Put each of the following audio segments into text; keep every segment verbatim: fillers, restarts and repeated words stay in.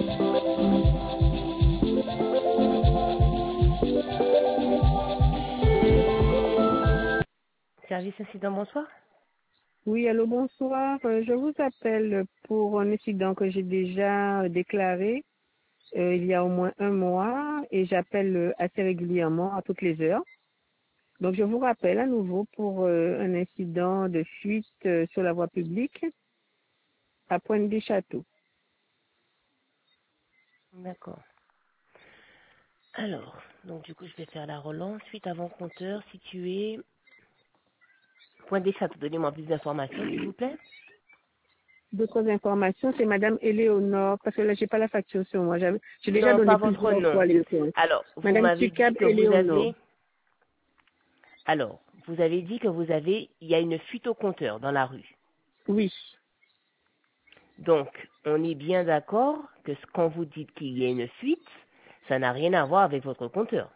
Service incident, bonsoir. Oui, allô, bonsoir. Euh, Je vous appelle pour un incident que j'ai déjà euh, déclaré euh, il y a au moins un mois et j'appelle euh, assez régulièrement à toutes les heures. Donc, je vous rappelle à nouveau pour euh, un incident de fuite euh, sur la voie publique à Pointe-des-Châteaux. D'accord. Alors, donc du coup, je vais faire la relance. Suite avant compteur situé. Point des châteaux. Donnez-moi plus d'informations, s'il vous plaît. D'autres informations, c'est Madame Éléonore, parce que là, j'ai pas la facture sur moi. J'avais- J'ai déjà Non, donné pas votre plusieurs nom. fois les réponses. Alors, vous Madame m'avez dit Sucab que vous Éléonore. avez. Alors, vous avez dit que vous avez. Il y a une fuite au compteur dans la rue. Oui. Donc, on est bien d'accord que ce- quand vous dites qu'il y a une fuite, ça n'a rien à voir avec votre compteur.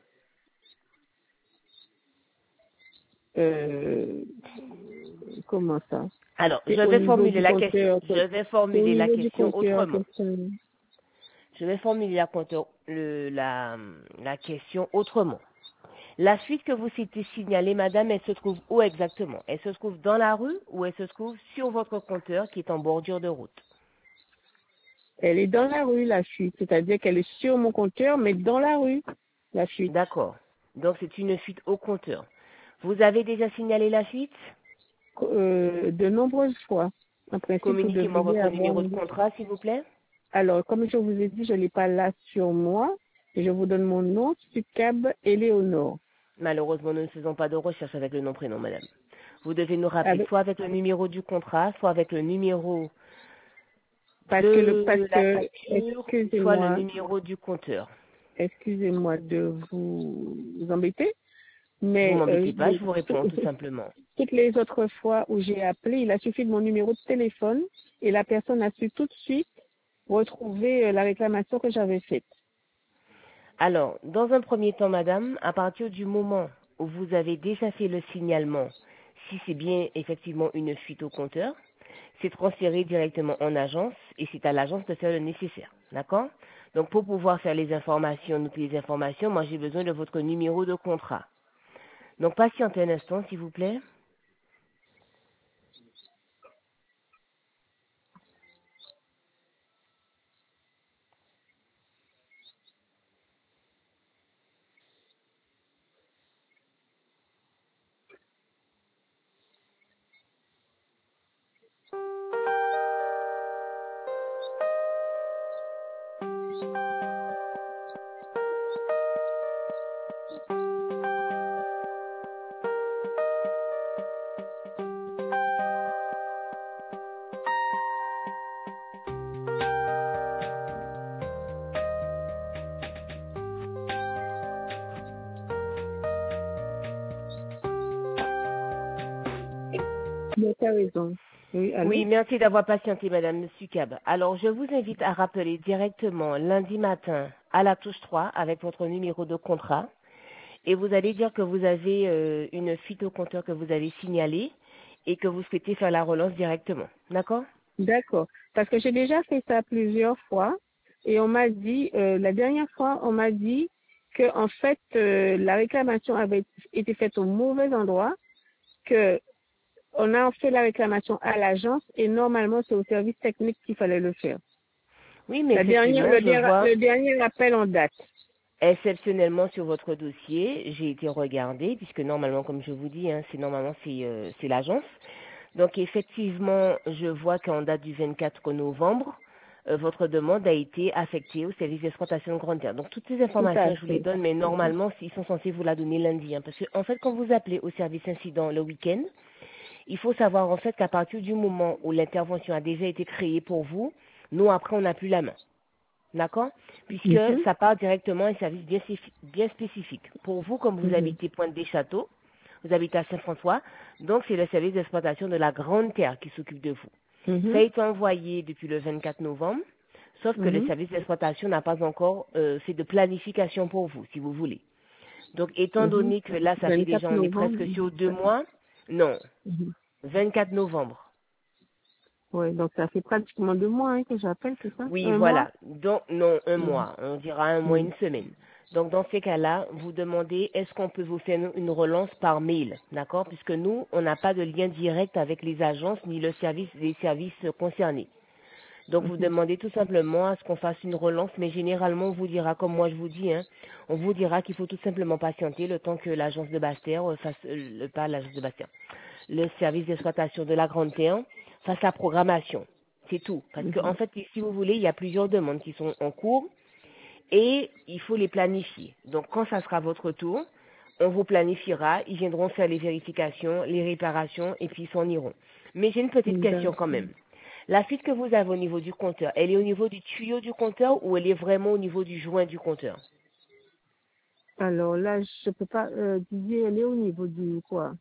Euh, comment ça? Alors, je C'est au vais niveau formuler du la question. compteur. Je vais C'est au formuler la niveau du question compteur autrement. que ça. Je vais formuler la, compteur- le- la, la question autrement. La fuite que vous s'était signalée, madame, elle se trouve où exactement? Elle se trouve dans la rue ou elle se trouve sur votre compteur qui est en bordure de route? Elle est dans la rue, la fuite. C'est-à-dire qu'elle est sur mon compteur, mais dans la rue, la fuite. D'accord. Donc c'est une fuite au compteur. Vous avez déjà signalé la fuite? Euh, de nombreuses fois. En principe, vous Communiquez-moi devriez votre avoir... numéro de contrat, s'il vous plaît. Alors, comme je vous ai dit, je ne l'ai pas là sur moi. Je vous donne mon nom, Sucab Éléonore. Malheureusement, nous ne faisons pas de recherche avec le nom-prénom, madame. Vous devez nous rappeler Avec... soit avec le numéro du contrat, soit avec le numéro Parce que, le... parce de la que, facture, soit le excusez-moi, numéro du compteur. excusez-moi de vous embêter, Vous mais euh, m'embêtez pas, je vous réponds tout simplement. toutes les autres fois où j'ai appelé, il a suffi de mon numéro de téléphone et la personne a su tout de suite retrouver euh, la réclamation que j'avais faite. Alors, dans un premier temps, madame, à partir du moment où vous avez déjà fait le signalement, si c'est bien effectivement une fuite au compteur, c'est transféré directement en agence et c'est à l'agence de faire le nécessaire. D'accord? Donc, pour pouvoir faire les informations, noter les informations, moi j'ai besoin de votre numéro de contrat. Donc, patientez un instant, s'il vous plaît. Mais tu as raison. Oui, allô? Oui, merci d'avoir patienté, Madame Sucab. Alors, je vous invite à rappeler directement lundi matin à la touche trois avec votre numéro de contrat. Et vous allez dire que vous avez euh, une fuite au compteur que vous avez signalée et que vous souhaitez faire la relance directement. D'accord? D'accord. Parce que j'ai déjà fait ça plusieurs fois et on m'a dit, euh, la dernière fois, on m'a dit que en fait, euh, la réclamation avait été faite au mauvais endroit, que on a fait la réclamation à l'agence et normalement c'est au service technique qu'il fallait le faire. Oui, mais La dernière, effectivement, le, je der- vois le dernier appel en date. exceptionnellement sur votre dossier, j'ai été regardée, puisque normalement, comme je vous dis, hein, c'est normalement c'est euh, c'est l'agence. Donc effectivement, je vois qu'en date du vingt-quatre novembre, euh, votre demande a été affectée au service d'exploitation de grande terre. Donc toutes ces Tout à informations, je vous les fait. donne, mais normalement, ils sont censés vous la donner lundi. Hein, parce que en fait, quand vous appelez au service incident le week-end, il faut savoir en fait qu'à partir du moment où l'intervention a déjà été créée pour vous, nous après on n'a plus la main. D'accord? Puisque Mhm, ça part directement à un service bien, spécif- bien spécifique. Pour vous, comme vous mhm, habitez Pointe-des-Châteaux, vous habitez à Saint-François, donc c'est le service d'exploitation de la Grande Terre qui s'occupe de vous. Ça a mhm, été envoyé depuis le vingt-quatre novembre, sauf que le mhm, service d'exploitation n'a pas encore euh, fait de planification pour vous, si vous voulez. Donc, étant mhm. donné que là, ça fait déjà, vingt-quatre on est novembre. presque sur deux mois, non, Mhm, vingt-quatre novembre. Ouais, donc ça fait pratiquement deux mois hein, que j'appelle, c'est ça? Oui, Un mois? voilà. Donc, non, un Mhm. mois. On dira un mois, Mhm. une semaine. Donc, dans ces cas-là, vous demandez est-ce qu'on peut vous faire une relance par mail, d'accord? Puisque nous, on n'a pas de lien direct avec les agences ni le service, les services concernés. Donc, vous Mhm. demandez tout simplement à ce qu'on fasse une relance, mais généralement, on vous dira, comme moi je vous dis, hein, on vous dira qu'il faut tout simplement patienter le temps que l'agence de Bastère euh, fasse, euh, le- pas l'agence de Bastère, le service d'exploitation de la Grande Terre fasse la programmation. C'est tout. Parce qu'en en Mhm. fait, si vous voulez, il y a plusieurs demandes qui sont en cours et il faut les planifier. Donc, quand ça sera votre tour, on vous planifiera, ils viendront faire les vérifications, les réparations et puis ils s'en iront. Mais j'ai une petite question D'accord. quand même. La fuite que vous avez au niveau du compteur, elle est au niveau du tuyau du compteur ou elle est vraiment au niveau du joint du compteur? Alors là, je peux pas euh, dire, elle est au niveau du quoi?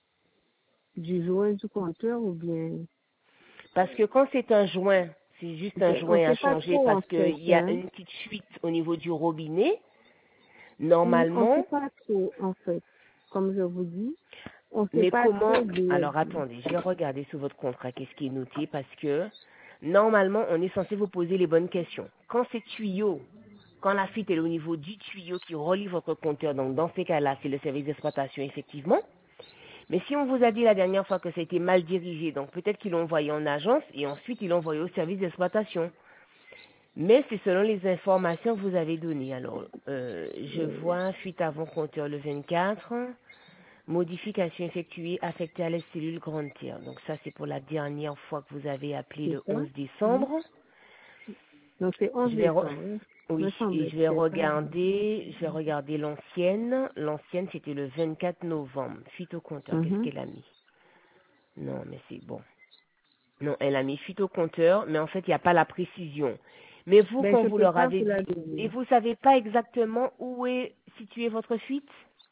Du joint du compteur ou bien? Parce que quand c'est un joint, c'est juste un Ben, on joint à sait pas changer trop en parce fait, qu'il y a hein. une petite fuite au niveau du robinet. Mm, On sait Normalement, pas trop en fait. Comme je vous dis, on sait mais pas comment... trop de. Alors attendez, je vais regarder sur votre contrat qu'est-ce qui est noté parce que normalement, on est censé vous poser les bonnes questions. Quand c'est tuyau, quand la fuite est au niveau du tuyau qui relie votre compteur, donc dans ces cas-là, c'est le service d'exploitation effectivement. Mais si on vous a dit la dernière fois que ça a été mal dirigé, donc peut-être qu'ils l'ont envoyé en agence et ensuite ils l'ont envoyé au service d'exploitation. Mais c'est selon les informations que vous avez données. Alors, euh, je vois fuite avant compteur le vingt-quatre, modification effectuée affectée à la cellule grande tiers. Donc ça, c'est pour la dernière fois que vous avez appelé C'est le ça? onze Mhm. décembre. Donc c'est onze Je vais re- décembre. Hein. Oui, Me et semble je vais que c'est ça. regarder, je vais regarder l'ancienne. L'ancienne, c'était le vingt-quatre novembre. Fuite au compteur, qu'est-ce Mhm. qu'elle a mis? Non, mais c'est bon. Non, elle a mis fuite au compteur, mais en fait, il n'y a pas la précision. Mais vous, Ben quand je vous peux leur pas avez vous la dit, et donner. vous savez pas exactement où est située votre fuite?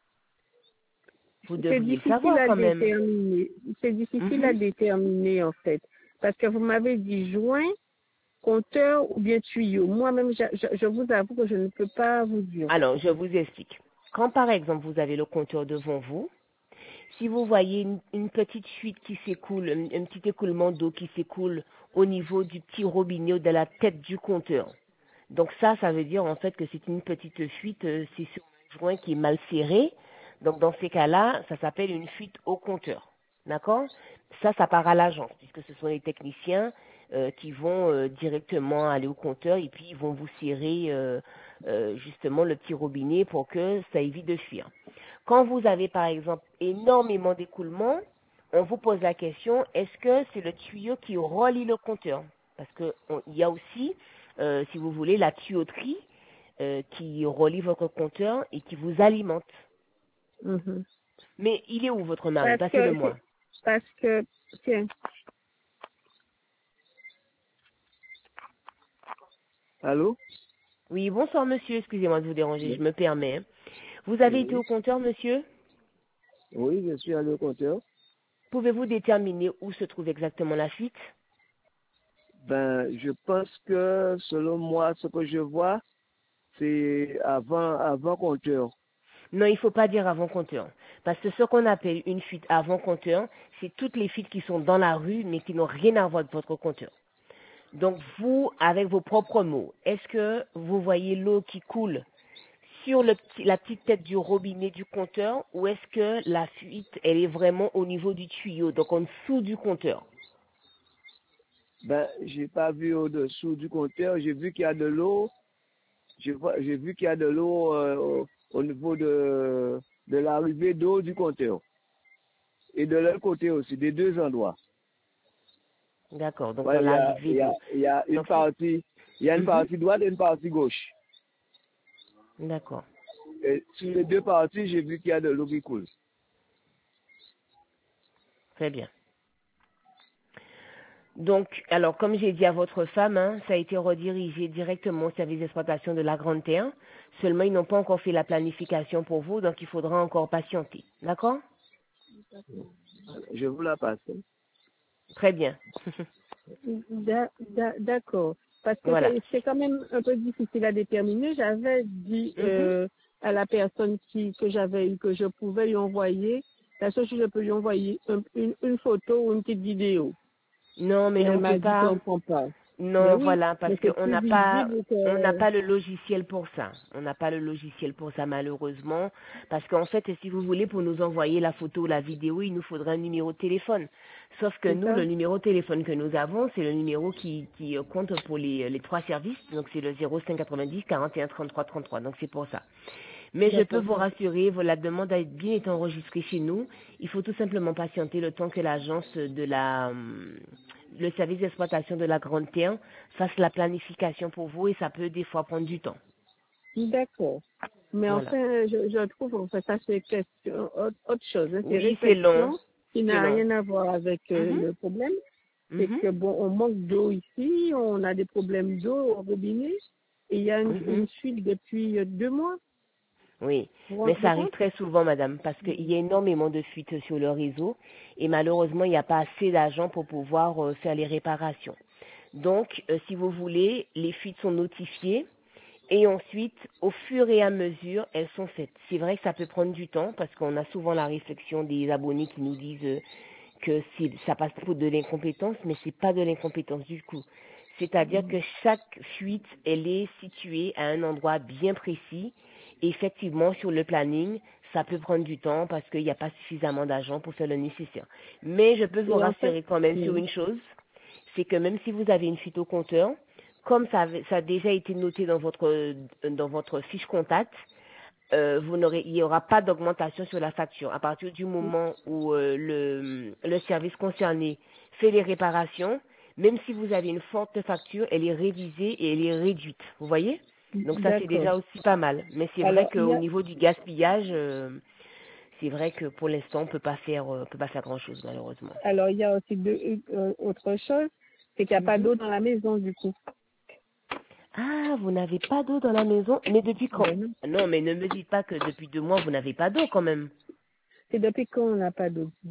Vous C'est devriez le difficile savoir à quand même. déterminer. C'est difficile à Mhm. déterminer en fait. Parce que vous m'avez dit joint, compteur ou bien tuyau. Moi-même, je, je, je vous avoue que je ne peux pas vous dire. Alors, je vous explique. Quand par exemple vous avez le compteur devant vous, si vous voyez une, une petite fuite qui s'écoule, un, un petit écoulement d'eau qui s'écoule au niveau du petit robinet ou de la tête du compteur, donc ça, ça veut dire en fait que c'est une petite fuite, euh, c'est sur un joint qui est mal serré. Donc dans ces cas-là, ça s'appelle une fuite au compteur. D'accord? Ça, ça part à l'agence, puisque ce sont les techniciens euh, qui vont euh, directement aller au compteur et puis ils vont vous serrer euh, euh, justement le petit robinet pour que ça évite de fuir. Quand vous avez par exemple énormément d'écoulement, on vous pose la question, est-ce que c'est le tuyau qui relie le compteur? Parce qu'il y a aussi, euh, si vous voulez, la tuyauterie euh, qui relie votre compteur et qui vous alimente. Mhm. Mais il est où votre mari? Parce que, Passez-le-moi. c'est- parce que, tiens, allô? Oui, bonsoir monsieur, excusez-moi de vous déranger, je Oui, me permets. hein. Vous avez été oui, au compteur, monsieur? oui, je suis allé au compteur. Pouvez-vous déterminer où se trouve exactement la fuite? Ben, je pense que selon moi, ce que je vois, c'est avant, avant compteur. Non, il ne faut pas dire avant compteur. Parce que ce qu'on appelle une fuite avant compteur, c'est toutes les fuites qui sont dans la rue, mais qui n'ont rien à voir avec votre compteur. Donc vous, avec vos propres mots, est-ce que vous voyez l'eau qui coule sur le petit- la petite tête du robinet du compteur ou est-ce que la fuite, elle est vraiment au niveau du tuyau, donc en dessous du compteur? Ben, j'ai pas vu au-dessous du compteur. J'ai vu qu'il y a de l'eau. J'ai vois- j'ai vu qu'il y a de l'eau euh, au, au niveau de, de l'arrivée d'eau du compteur. Et de l'autre côté aussi, des deux endroits. D'accord, donc dans Ouais, il y a, il l'arrivée y a, d'eau. il y a une Donc si... partie, il y a une Mhm. partie droite et une partie gauche. D'accord, Et sur les deux parties, j'ai vu qu'il y a de l'eau qui coule. très bien. Donc, alors, comme j'ai dit à votre femme, hein, ça a été redirigé directement au service d'exploitation de la Grande Terre. Seulement, ils n'ont pas encore fait la planification pour vous, donc il faudra encore patienter. D'accord? Je vous la passe. Très bien. D'a- d'a- D'accord. Parce que Voilà. c'est c'est quand même un peu difficile à déterminer. J'avais dit Mhm. euh, à la personne qui que j'avais eu que je pouvais lui envoyer, la seule chose que je peux lui envoyer un- une, une photo ou une petite vidéo. Non, Et mais on elle ne peut m'a dit pas. qu'on ne prend pas. Mais Non, oui, voilà, parce mais c'est qu'on plus n'a pas, visible on n'a que... pas le logiciel pour ça. On n'a pas le logiciel pour ça, malheureusement. Parce qu'en fait, si vous voulez, pour nous envoyer la photo ou la vidéo, il nous faudra un numéro de téléphone. Sauf que C'est nous, ça? le numéro de téléphone que nous avons, c'est le numéro qui, qui euh, compte pour les, les trois services. Donc, c'est le zéro cinq quatre-vingt-dix quarante et un trente-trois trente-trois. Donc, c'est pour ça. Mais je peux D'accord. vous rassurer, la demande a bien été enregistrée chez nous. Il faut tout simplement patienter le temps que l'agence de la, hum, le service d'exploitation de la Grande Terre fasse la planification pour vous et ça peut des fois prendre du temps. D'accord. Mais Voilà. enfin, je, je trouve, en fait, ça c'est question, autre, autre chose. Hein. C'est Oui, c'est long. réflexion qui C'est n'a long. rien à voir avec euh, Mhm, le problème. C'est mhm, que, bon, on manque d'eau ici, on a des problèmes d'eau au robinet, et il y a une, mhm. une fuite depuis euh, deux mois. Oui, Vous vous mais rendez ça arrive compte? très souvent, madame, parce qu'il y a énormément de fuites sur le réseau et malheureusement, il n'y a pas assez d'argent pour pouvoir euh, faire les réparations. Donc, euh, si vous voulez, les fuites sont notifiées et ensuite, au fur et à mesure, elles sont faites. C'est vrai que ça peut prendre du temps parce qu'on a souvent la réflexion des abonnés qui nous disent euh, que si- ça passe pour de l'incompétence, mais c'est pas de l'incompétence du coup. C'est-à-dire que chaque fuite, elle est située à un endroit bien précis. Et effectivement, sur le planning, ça peut prendre du temps parce qu'il n'y a pas suffisamment d'argent pour faire le nécessaire. Mais je peux vous Et en fait, rassurer quand même sur oui. une chose, c'est que même si vous avez une fuite au compteur, comme ça, avait- ça a déjà été noté dans votre, dans votre fiche contact, euh, vous n'aurez, il n'y aura pas d'augmentation sur la facture. À partir du moment où euh, le, le service concerné fait les réparations, même si vous avez une forte facture, elle est révisée et elle est réduite. Vous voyez? Donc ça, c'est D'accord. déjà aussi pas mal. Mais c'est vrai Alors, il y qu'au a, niveau du gaspillage, euh, c'est vrai que pour l'instant, on peut pas faire, euh, on peut pas faire grand-chose, malheureusement. alors, il y a aussi deux, euh, autre chose, c'est qu'il n'y a pas Mhm. d'eau dans la maison, du coup. Ah, vous n'avez pas d'eau dans la maison? Mais depuis quand? Ben non. Non, mais ne me dites pas que depuis deux mois, vous n'avez pas d'eau quand même. C'est depuis quand on n'a pas d'eau?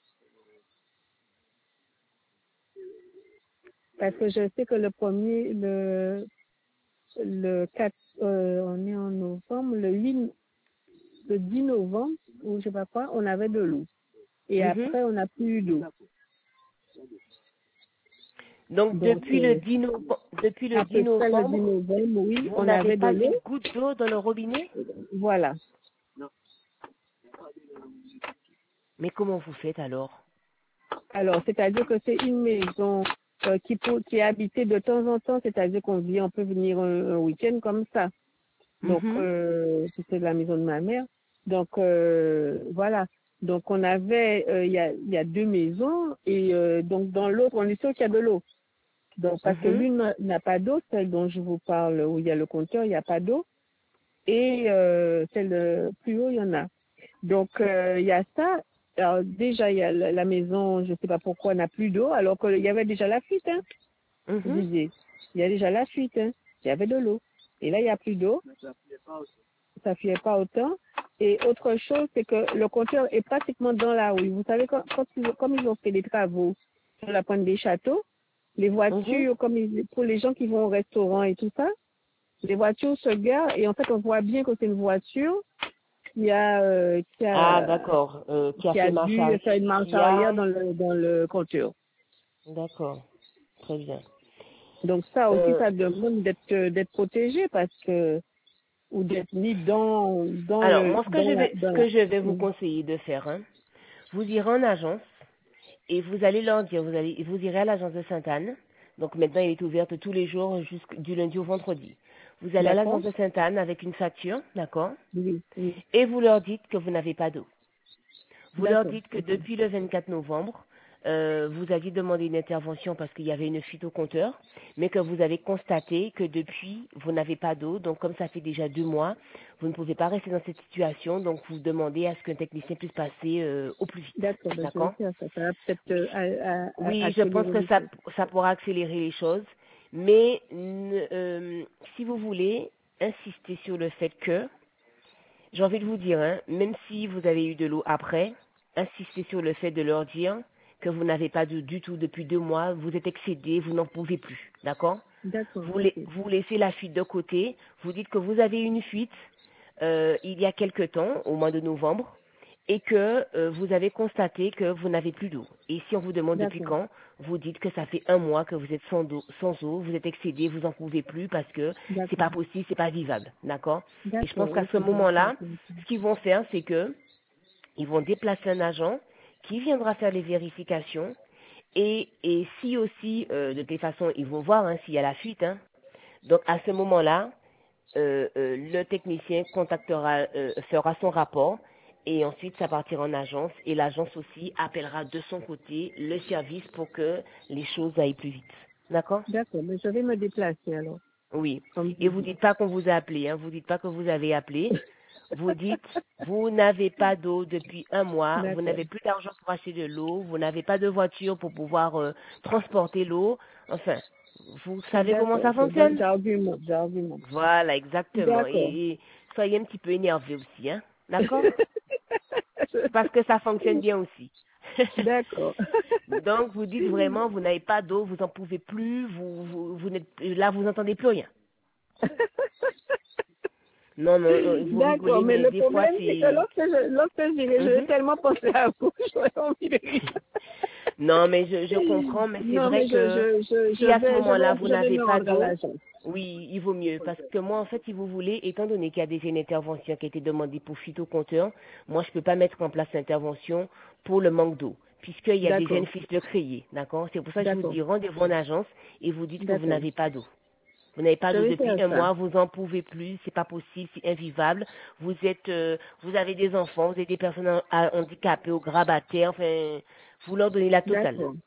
Parce que je sais que le premier, le, le quatre, euh, on est en novembre, le huit, le dix novembre, ou je sais pas quoi, on avait de l'eau. Et Mhm. après, on n'a plus eu d'eau. Donc Donc, depuis le euh, dix novembre, depuis le à dix peu près le dix novembre, novembre, oui, vous on n'avez avait de pas l'eau. une goutte d'eau dans le robinet? Voilà. Mais comment vous faites alors? Alors, c'est-à-dire que c'est une maison euh, qui, peut, qui est habitée de temps en temps, c'est-à-dire qu'on dit on peut venir un, un week-end comme ça. Donc, Mhm. euh, c'était la maison de ma mère. Donc, euh, voilà. Donc, on avait, euh, il y, a, il y a deux maisons et euh, donc dans l'autre, on est sûr qu'il y a de l'eau. Donc, parce que Mhm. l'une n'a n'a pas d'eau, celle dont je vous parle, où il y a le compteur, il n'y a pas d'eau. Et euh, celle euh, plus haut, il y en a. Donc, euh, il y a ça. Alors, déjà, il y a la, la maison, je ne sais pas pourquoi, n'a plus d'eau, alors qu'il y avait déjà la fuite. Hein, je Mhm. disais. Il y a déjà la fuite. Hein. Il y avait de l'eau. Et là, il n'y a plus d'eau. Ça ne fuyait pas autant. Et autre chose, c'est que le compteur est pratiquement dans la rue. Vous savez, quand, quand ils, comme ils ont fait des travaux sur la pointe des châteaux, les Mhm. voitures, comme ils- pour les gens qui vont au restaurant et tout ça, les voitures se garent et en fait, on voit bien que c'est une voiture qui a, euh, qui Ah, a, d'accord. Euh, qui a qui fait a marche dû arrière, faire une marche qui a... arrière dans le, dans le compteur. D'accord. Très bien. Donc ça aussi, Euh, ça demande d'être, d'être protégé parce que, ou d'être mis dans, dans alors, le, moi, ce que dans je la, vais, ce dans la, que je vais vous conseiller de faire, hein, vous irez en agence et vous allez leur dire, vous allez, vous irez à l'agence de Sainte-Anne. Donc maintenant, elle est ouverte tous les jours, jusqu'- du lundi au vendredi. Vous allez à d'accord? l'agence de Sainte-Anne avec une facture, d'accord? Oui, oui. Et vous leur dites que vous n'avez pas d'eau. Vous leur D'accord. dites que Ok. depuis le vingt-quatre novembre, euh, vous aviez demandé une intervention parce qu'il y avait une fuite au compteur, mais que vous avez constaté que depuis, vous n'avez pas d'eau. Donc, comme ça fait déjà deux mois, vous ne pouvez pas rester dans cette situation. Donc, vous demandez à ce qu'un technicien puisse passer euh, au plus vite. D'accord, ben je vais D'accord? faire ça. Ça va peut-être Oui. euh, à- à- à- Oui, je pense accélérer que les ça, choses. ça pourra accélérer les choses. Mais ne- euh, si vous voulez insister sur le fait que j'ai envie de vous dire, hein, même si vous avez eu de l'eau après, insistez sur le fait de leur dire que vous n'avez pas d'eau du tout depuis deux mois, vous êtes excédé, vous n'en pouvez plus, d'accord? D'accord, Vous, la- ok. vous laissez la fuite de côté, vous dites que vous avez une fuite euh, il y a quelque temps, au mois de novembre, et que euh, vous avez constaté que vous n'avez plus d'eau. Et si on vous demande depuis D'accord. quand, vous dites que ça fait un mois que vous êtes sans eau, sans eau, vous êtes excédé, vous en pouvez plus parce que c'est D'accord. pas possible, c'est pas vivable, d'accord? Et je pense D'accord. qu'à Ok, ce je vais faire moment-là, comme ça. ce qu'ils vont faire, c'est que ils vont déplacer un agent qui viendra faire les vérifications et, et si aussi, euh, de toute façon, ils vont voir hein, s'il y a la fuite. Hein. Donc à ce moment-là, euh, euh, le technicien contactera, euh, fera son rapport et ensuite ça partira en agence et l'agence aussi appellera de son côté le service pour que les choses aillent plus vite. D'accord? D'accord, mais je vais me déplacer alors, Oui. comme Et vous vous dites. dites pas qu'on vous a appelé, hein. Vous dites pas que vous avez appelé. Vous dites, vous n'avez pas d'eau depuis un mois, vous D'accord. n'avez plus d'argent pour acheter de l'eau, vous n'avez pas de voiture pour pouvoir euh, transporter l'eau. Enfin, vous savez comment D'accord, ça ok. Donc, fonctionne? j'argumente, j'argumente. Voilà, exactement. Et, D'accord. et soyez un petit peu énervé aussi, hein. D'accord? Parce que ça fonctionne bien aussi. D'accord. Donc, vous dites vraiment, vous n'avez pas d'eau, vous en pouvez plus, vous, vous, vous n'êtes, là, vous n'entendez plus rien. Non, non, euh, vous D'accord, rigolez, mais mais le des fois, problème, c'est que c'est... lorsque je, lorsque j'irai, je vais Mhm. tellement penser à vous, j'aurais envie de rire. Non, mais je, je comprends, mais c'est Non, vrai mais je, que je, je, je si à ce vais, je moment-là, vais, vous je vais n'avez me pas rendre à d'eau, l'agence. oui, il vaut mieux. Parce que moi, en fait, si vous voulez, étant donné qu'il y a déjà une intervention qui a été demandée pour phytocompteur, moi, je ne peux pas mettre en place l'intervention pour le manque d'eau, puisqu'il y a déjà D'accord, une fiche de créer, d'accord? C'est pour ça que je vous d'accord, dis, rendez-vous en agence et vous dites que vous d'accord. n'avez pas d'eau. Vous n'avez pas Je d'eau vais depuis faire un ça. mois, vous en pouvez plus, c'est pas possible, c'est invivable. Vous êtes, euh, vous avez des enfants, vous avez des personnes en- à- handicapées au grabataire, enfin, vous leur donnez la totale. D'accord.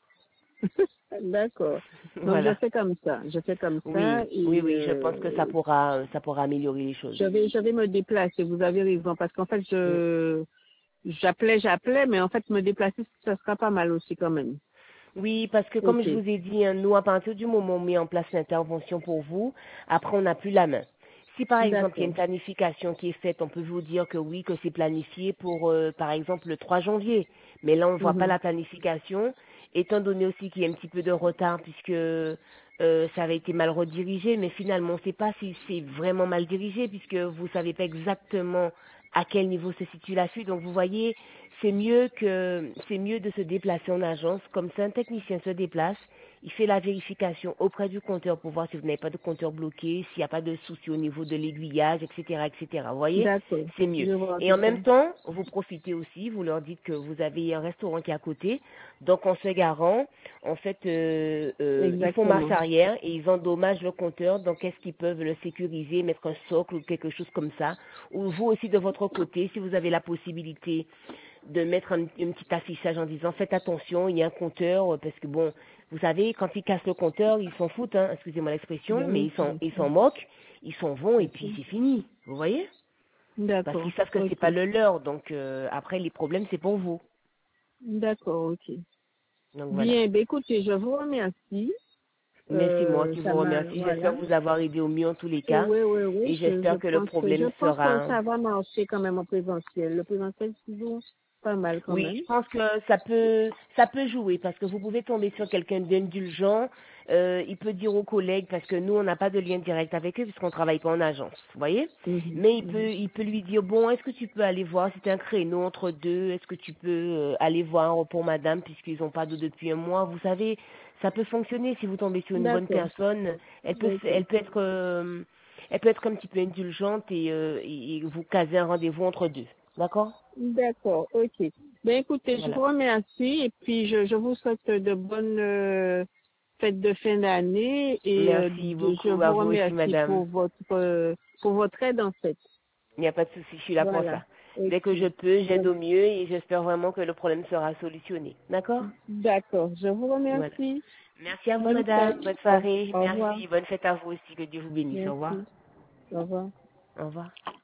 D'accord. Donc, je Voilà. fais comme ça. Je fais comme ça Oui, oui, et oui, je pense que ça euh, pourra, ça pourra améliorer les choses. je vais, je vais me déplacer. Vous avez raison parce qu'en fait, Mm. je, j'appelais, j'appelais, mais en fait, me déplacer, ça sera pas mal aussi quand même. Oui, parce que comme Ok. je vous ai dit, hein, nous, à partir du moment où on met en place l'intervention pour vous, après, on n'a plus la main. Si par exemple, il y a D'accord. une planification qui est faite, on peut vous dire que oui, que c'est planifié pour, euh, par exemple, le trois janvier. Mais là, on ne voit pas Mhm. la planification, étant donné aussi qu'il y a un petit peu de retard puisque euh, ça avait été mal redirigé, mais finalement, on ne sait pas si c'est vraiment mal dirigé puisque vous ne savez pas exactement à quel niveau se situe la fuite. Donc, vous voyez, c'est mieux que c'est mieux de se déplacer en agence. Comme ça, un technicien se déplace, il fait la vérification auprès du compteur pour voir si vous n'avez pas de compteur bloqué, s'il n'y a pas de souci au niveau de l'aiguillage, et cetera, et cetera. Vous voyez, D'accord. c'est mieux. Je vois Et tout en ça. même temps, vous profitez aussi, vous leur dites que vous avez un restaurant qui est à côté. Donc, en se garant, en fait, euh, euh, ils font marche Exactement. arrière et ils endommagent le compteur. Donc, est-ce qu'ils peuvent le sécuriser, mettre un socle ou quelque chose comme ça? Ou vous aussi, de votre côté, si vous avez la possibilité de mettre un, un petit affichage en disant faites attention, il y a un compteur, euh, parce que bon, vous savez, quand ils cassent le compteur, ils s'en foutent, hein, excusez-moi l'expression, Bien mais ils s'en sûr. ils s'en moquent, ils s'en vont et puis Ok. c'est fini, vous voyez? Parce D'accord. qu'ils savent que c'est Ok. pas le leur, donc euh, après les problèmes c'est pour vous. D'accord. Ok. Donc voilà. Bien. Ben, écoutez, je vous remercie. Mais c'est moi Euh, qui ça vous m'a, remercie. voilà. J'espère vous avoir aidé au mieux en tous les cas. Oui, oui, oui. Et Je, je j'espère que le pense que, je problème pense que sera... ça va marcher quand même en présentiel. Le présentiel, c'est toujours pas mal quand Oui, même. je pense que ça peut, ça peut jouer parce que vous pouvez tomber sur quelqu'un d'indulgent. Euh, il peut dire aux collègues parce que nous on n'a pas de lien direct avec eux puisqu'on travaille pas en agence, vous voyez. Mhm, Mais il peut, mhm. il peut lui dire bon, est-ce que tu peux aller voir, c'est un créneau entre deux, est-ce que tu peux euh, aller voir pour madame puisqu'ils n'ont pas d'eau depuis un mois. Vous savez, ça peut fonctionner si vous tombez sur une bonne D'accord. personne. Elle peut, Ok. elle peut être, euh, elle peut être un petit peu indulgente et, euh, et et vous caser un rendez-vous entre deux, d'accord? D'accord. Ok. Ben écoutez, je Voilà. vous remercie et puis je, je vous souhaite de bonnes euh, fêtes de fin d'année et euh, Merci de- je beaucoup à vous vous aussi, remercie madame. pour votre euh, pour votre aide en fait. Il n'y a pas de souci, je suis là pour Voilà. ça. Dès que Ok. je peux, j'aide Donc, au mieux et j'espère vraiment que le problème sera solutionné. D'accord? d'accord. Je vous Voilà. remercie. Merci à vous, Bonne fête. madame. Bonne Au, soirée. au revoir. Merci. Bonne fête à vous aussi. Que Dieu vous bénisse. Au revoir. Merci. Au revoir. Au revoir.